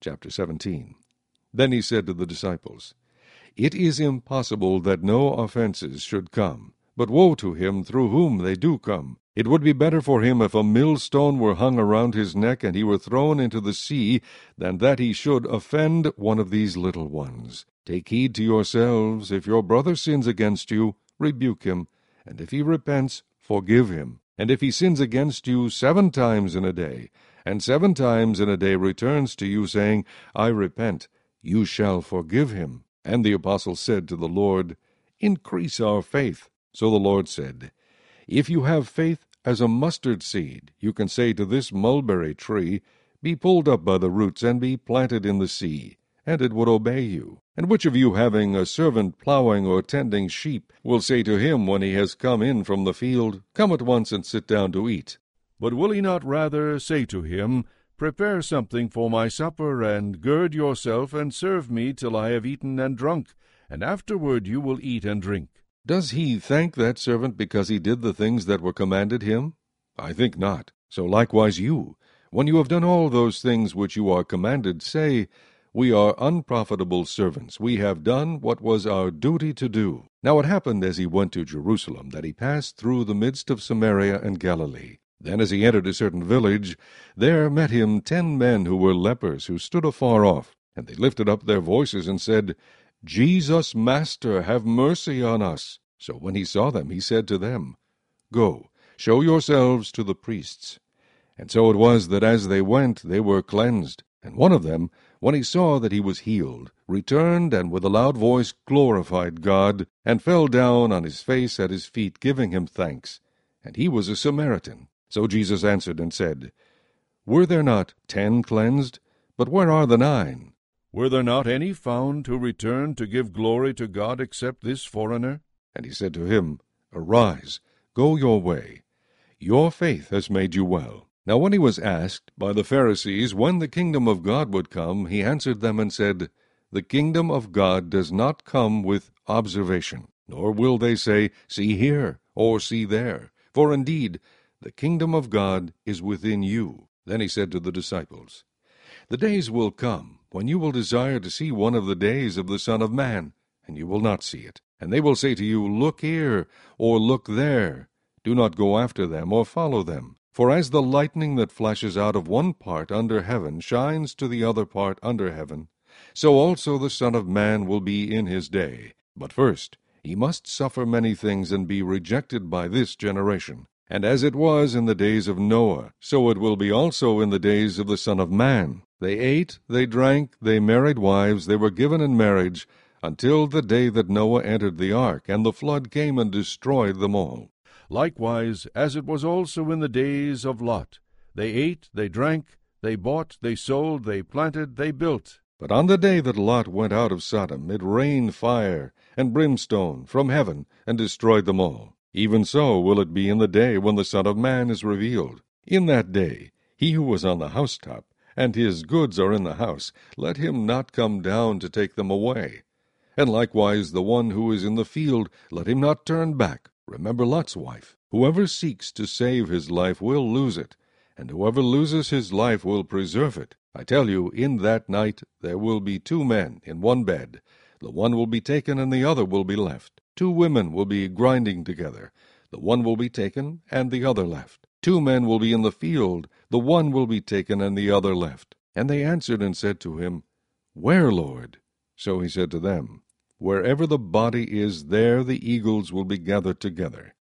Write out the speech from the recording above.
Chapter 17. Then he said to the disciples, It is impossible that no offenses should come, but woe to him through whom they do come. It would be better for him if a millstone were hung around his neck and he were thrown into the sea, than that he should offend one of these little ones. Take heed to yourselves. If your brother sins against you, rebuke him, and if he repents, forgive him. And if he sins against you 7 times in a day, and 7 times in a day returns to you, saying, I repent, you shall forgive him. And the apostles said to the Lord, Increase our faith. So the Lord said, If you have faith as a mustard seed, you can say to this mulberry tree, Be pulled up by the roots, and be planted in the sea, and it would obey you. And which of you, having a servant plowing or tending sheep, will say to him when he has come in from the field, Come at once and sit down to eat? But will he not rather say to him, Prepare something for my supper, and gird yourself, and serve me till I have eaten and drunk, and afterward you will eat and drink? Does he thank that servant because he did the things that were commanded him? I think not. So likewise you, when you have done all those things which you are commanded, say, We are unprofitable servants. We have done what was our duty to do. Now it happened as he went to Jerusalem that he passed through the midst of Samaria and Galilee. Then as he entered a certain village, there met him 10 men who were lepers, who stood afar off. And they lifted up their voices and said, Jesus, Master, have mercy on us. So when he saw them, he said to them, Go, show yourselves to the priests. And so it was that as they went, they were cleansed. And one of them, when he saw that he was healed, returned and with a loud voice glorified God, and fell down on his face at his feet, giving him thanks. And he was a Samaritan. So Jesus answered and said, Were there not 10 cleansed? But where are the 9? Were there not any found who returned to give glory to God except this foreigner? And he said to him, Arise, go your way. Your faith has made you well. Now when he was asked by the Pharisees when the kingdom of God would come, he answered them and said, The kingdom of God does not come with observation, nor will they say, See here, or see there. For indeed, the kingdom of God is within you. Then he said to the disciples, The days will come when you will desire to see one of the days of the Son of Man, and you will not see it. And they will say to you, Look here, or look there. Do not go after them, or follow them. For as the lightning that flashes out of one part under heaven shines to the other part under heaven, so also the Son of Man will be in his day. But first he must suffer many things, and be rejected by this generation. And as it was in the days of Noah, so it will be also in the days of the Son of Man. They ate, they drank, they married wives, they were given in marriage, until the day that Noah entered the ark, and the flood came and destroyed them all. Likewise, as it was also in the days of Lot, they ate, they drank, they bought, they sold, they planted, they built. But on the day that Lot went out of Sodom, it rained fire and brimstone from heaven, and destroyed them all. Even so will it be in the day when the Son of Man is revealed. In that day, he who was on the housetop, and his goods are in the house, let him not come down to take them away. And likewise the one who is in the field, let him not turn back. Remember Lot's wife. Whoever seeks to save his life will lose it, and whoever loses his life will preserve it. I tell you, in that night there will be 2 men in one bed. The one will be taken, and the other will be left. 2 women will be grinding together. The one will be taken, and the other left. 2 men will be in the field. The one will be taken, and the other left. And they answered and said to him, Where, Lord? So he said to them, Wherever the body is, there the eagles will be gathered together.